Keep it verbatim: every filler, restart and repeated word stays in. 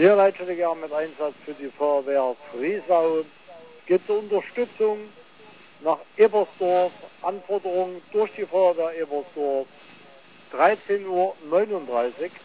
Lehrleitstelle mit Einsatz für die Feuerwehr Friesau. Gibt Unterstützung nach Ebersdorf, Anforderung durch die Feuerwehr Ebersdorf, dreizehn Uhr neununddreißig.